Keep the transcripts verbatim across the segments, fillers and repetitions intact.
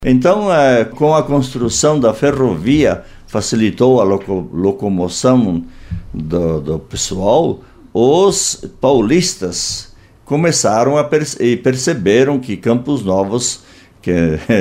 Então, é, com a construção da ferrovia, facilitou a loco, locomoção do, do pessoal, os paulistas começaram a perce- e perceberam que Campos Novos, que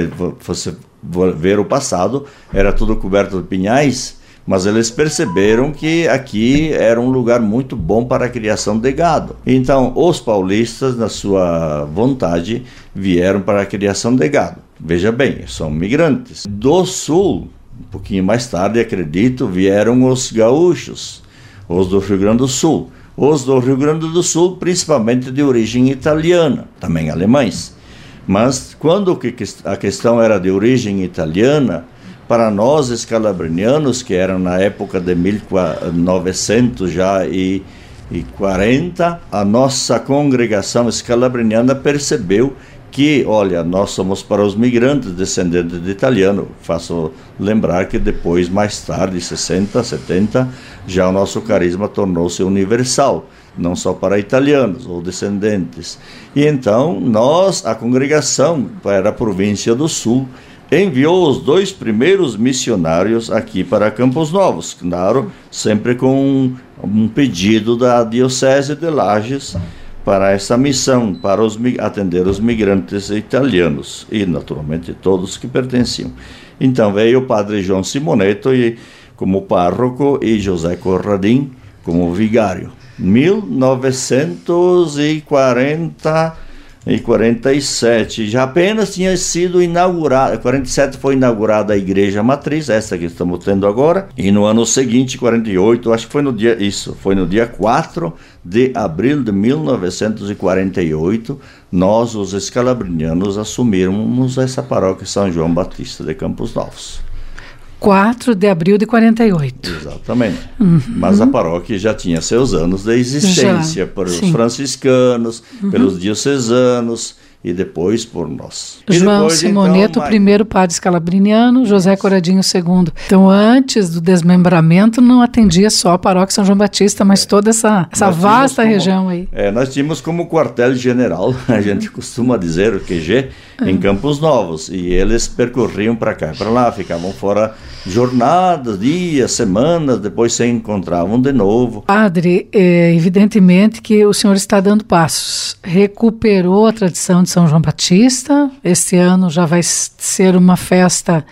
você ver o passado, era tudo coberto de pinhais, mas eles perceberam que aqui era um lugar muito bom para a criação de gado. Então, os paulistas, na sua vontade, vieram para a criação de gado. Veja bem, são migrantes. Do sul, um pouquinho mais tarde, acredito, vieram os gaúchos, os do Rio Grande do Sul. Os do Rio Grande do Sul, principalmente de origem italiana, também alemães. Mas quando a questão era de origem italiana, para nós escalabrinianos, que eram na época de mil e novecentos já e, e quarenta, a nossa congregação escalabriniana percebeu que, olha, nós somos para os migrantes descendentes de italiano. Faço lembrar que depois, mais tarde, sessenta, setenta, já o nosso carisma tornou-se universal, não só para italianos ou descendentes. E então, nós, a congregação para a província do Sul, enviou os dois primeiros missionários aqui para Campos Novos, claro, sempre com um, um pedido da Diocese de Lages para essa missão, para os, atender os migrantes italianos e, naturalmente, todos que pertenciam. Então veio o padre João Simoneto e, como párroco e José Corradim como vigário. mil novecentos e quarenta e quarenta e sete, já apenas tinha sido inaugurada, quarenta e sete foi inaugurada a igreja matriz, essa que estamos tendo agora, e no ano seguinte, quarenta e oito, acho que foi no dia, isso, foi no dia quatro de abril de mil novecentos e quarenta e oito, nós, os escalabrinianos, assumimos essa paróquia São João Batista de Campos Novos. quatro de abril de quarenta e oito. Exatamente. Uhum. Mas a paróquia já tinha seus anos de existência, já, pelos sim. franciscanos, uhum. pelos diocesanos e depois por nós. João depois, Simoneto, então, o primeiro padre escalabriniano, José Corradinho, o segundo. Então, antes do desmembramento, não atendia só a paróquia São João Batista, mas toda essa, essa vasta como, região aí. É, nós tínhamos como quartel-general, a gente costuma dizer, o Q G, em Campos Novos, e eles percorriam para cá e para lá, ficavam fora jornadas, dias, semanas, depois se encontravam de novo. Padre, é evidentemente que o senhor está dando passos, recuperou a tradição de São João Batista, este ano já vai ser uma festa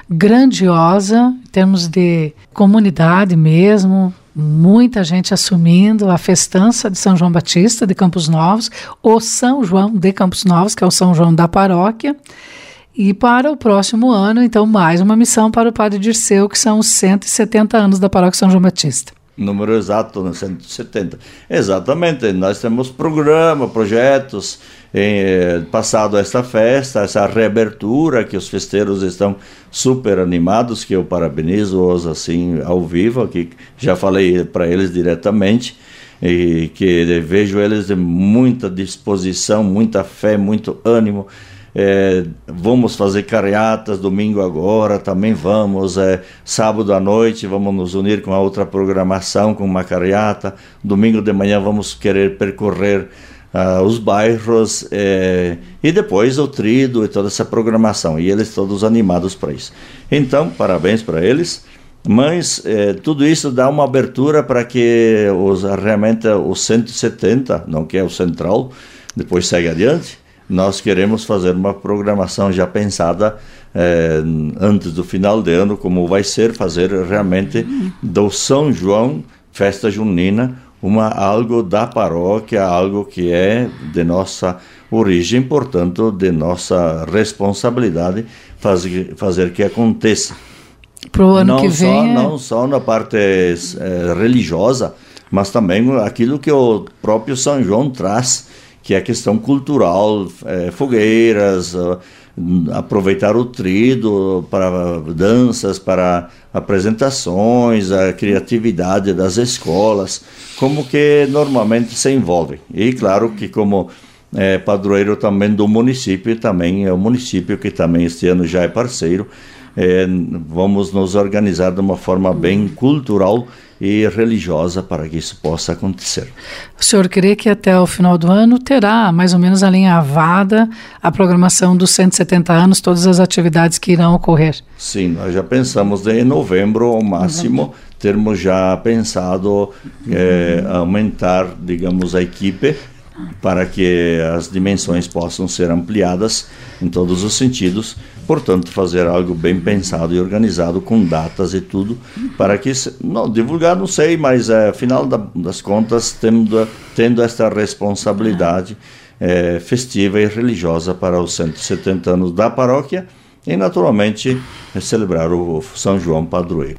grandiosa, em termos de comunidade mesmo, muita gente assumindo a festança de São João Batista de Campos Novos, o São João de Campos Novos, que é o São João da paróquia. E para o próximo ano, então, mais uma missão para o Padre Dirceu, que são os cento e setenta anos da paróquia São João Batista. Número exato, né? cento e setenta. Exatamente, nós temos programa, projetos, em, passado esta festa, essa reabertura, que os festeiros estão super animados, que eu parabenizo-os assim ao vivo, que já falei para eles diretamente, e que vejo eles de muita disposição, muita fé, muito ânimo. É, vamos fazer carreatas domingo agora, também vamos, é, sábado à noite vamos nos unir com a outra programação, com uma carreata, domingo de manhã vamos querer percorrer uh, os bairros, é, e depois o trido e toda essa programação, e eles todos animados para isso. Então, parabéns para eles, mas é, tudo isso dá uma abertura para que os, realmente os cento e setenta, não que é o central, depois segue adiante. Nós queremos fazer uma programação já pensada eh, antes do final de ano, como vai ser fazer realmente do São João, festa junina, uma, algo da paróquia, algo que é de nossa origem, portanto, de nossa responsabilidade fazer, fazer que aconteça. Para o ano não que só, vem... Não só na parte eh, religiosa, mas também aquilo que o próprio São João traz, que é a questão cultural, é, fogueiras, uh, aproveitar o trido para danças, para apresentações, a criatividade das escolas, como que normalmente se envolvem. E claro que como é, padroeiro também do município, também é o município que também este ano já é parceiro, é, vamos nos organizar de uma forma bem cultural e religiosa para que isso possa acontecer. O senhor crê que até o final do ano terá mais ou menos alinhavada a programação dos cento e setenta anos, todas as atividades que irão ocorrer? Sim, nós já pensamos de em novembro ao máximo, uhum. termos já pensado é, aumentar, digamos, a equipe para que as dimensões possam ser ampliadas em todos os sentidos, portanto fazer algo bem pensado e organizado com datas e tudo, para que, não, divulgar não sei, mas é, afinal da, das contas tendo, tendo esta responsabilidade é, festiva e religiosa para os cento e setenta anos da paróquia e naturalmente celebrar o São João Padroeiro.